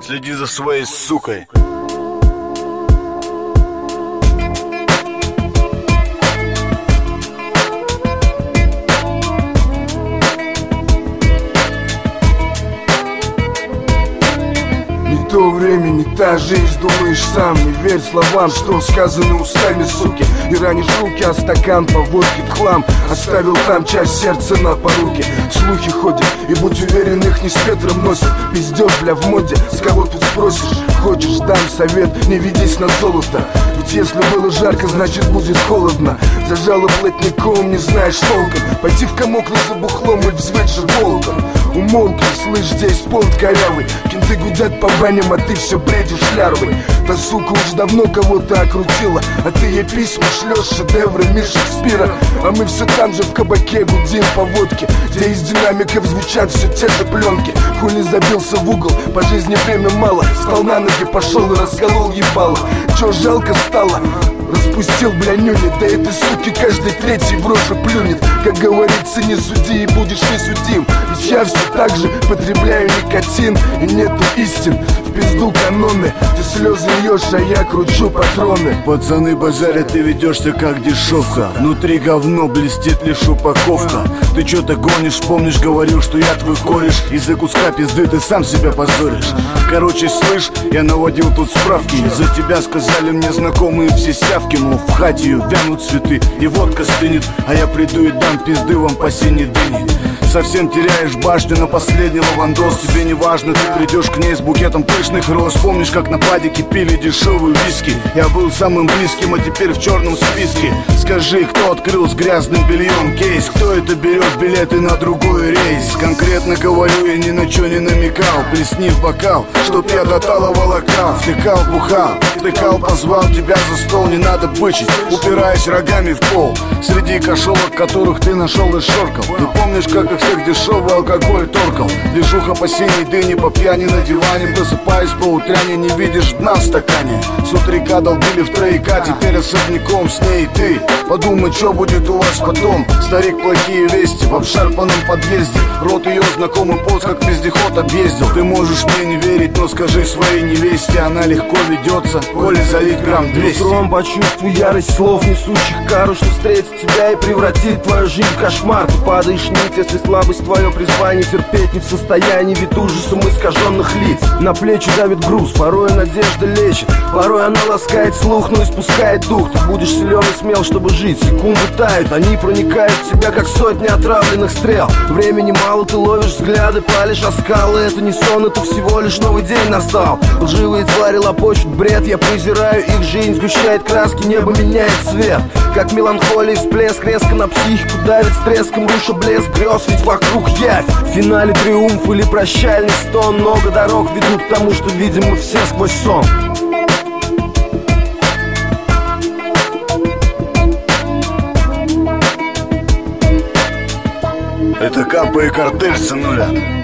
Следи за своей сукой. Не то время, не та жизнь, думаешь сам. Не верь словам, что сказаны устами, суки. И ранишь руки, а стакан по водке хлам. Оставил там часть сердца на поруке. Слухи ходят, и будь уверен, их не с ветром носят. Пиздёж, бля, в моде, с кого тут спросишь? Хочешь, дам совет, не ведись на золото. Ведь если было жарко, значит будет холодно. Зажало плотником, не знаешь толком. Пойти в комок за бухлом и взвыть же волком. Умолкни, слышь, здесь понт корявый. Кенты гудят по баням, а ты все бредишь лярвой. Та сука уж давно кого-то окрутила, а ты ей письма шлешь, шедевры мир Шекспира. А мы все там же в кабаке гудим по водке, где из динамиков звучат все те же пленки. Хули забился в угол, по жизни время мало. Встал на ноги, пошел и расколол ебало. Че жалко стало? Распустил, бля, нюни. Да этой суки каждый третий в рожу плюнет. Как говорится, не суди и будешь не судим. Ведь я все так же потребляю никотин. И нету истин, в пизду каноны. Ты слезы льешь, а я кручу патроны. Пацаны базарят, ты ведешься как дешевка. Внутри говно, блестит лишь упаковка. Ты чё-то гонишь, помнишь, говорил, что я твой кореш. Из-за куска пизды ты сам себя позоришь. Короче, слышь, я наводил тут справки. За тебя сказали мне знакомые все сявки. Мол, в хате ее вянут цветы и водка стынет. А я приду и дам пизды вам по синей дыне. Совсем теряешь башню на последний лавандос. Тебе не важно, ты придешь к ней с букетом пышных роз. Помнишь, как на падике пили дешевые виски? Я был самым близким, а теперь в черном списке. Скажи, кто открыл с грязным бельем кейс? Кто это берет билеты на другой рейс? Конкретно говорю, я ни на чё не намекал. Плесни в бокал, чтоб я до талого локал. Втыкал, бухал, втыкал, позвал тебя за стол. Не надо бычить, упираясь рогами в пол. Среди кошелок, которых ты нашел и шоркал. Ты помнишь, как их всех дешевый алкоголь торкал? Движуха по синей дыне, по пьяни на диване. Просыпаясь по утряне, не видишь дна в стакане. С утрека долбили в трояка, теперь особняком с ней ты. Подумай, что будет у вас потом. Старик, плохие вести в обшарпанном подъезде. Рот ее знакомый пост, как вездеход объездил. Ты можешь мне не верить, но скажи своей невесте. Она легко ведется, коли залить грамм 200. Утром почувствуй ярость слов, несущих кару, что встретит тебя и превратит твою жизнь в кошмар. Ты падаешь ниц, если слабость твое призвание. Терпеть не в состоянии, вид ужасом искаженных лиц. На плечи давит груз, порой надежда лечит. Порой она ласкает слух, но испускает дух. Ты будешь силен и смел, чтобы жить. Секунды тают, они проникают в тебя, как сотни отравленных стрел. Времени мало, ты ловишь взгляды, палишь оскалы. Это не сон, это всего лишь новый день настал. Лживые твари лопочут бред, я презираю их жизнь. Сгущает краски, небо меняет цвет. Как меланхолия, всплеск резко на психику давит с треском, руша блеск грез, ведь вокруг явь. В финале триумф или прощальный стон. Много дорог ведут к тому, что видим мы все сквозь сон. Это Капа и Картель, сынуля.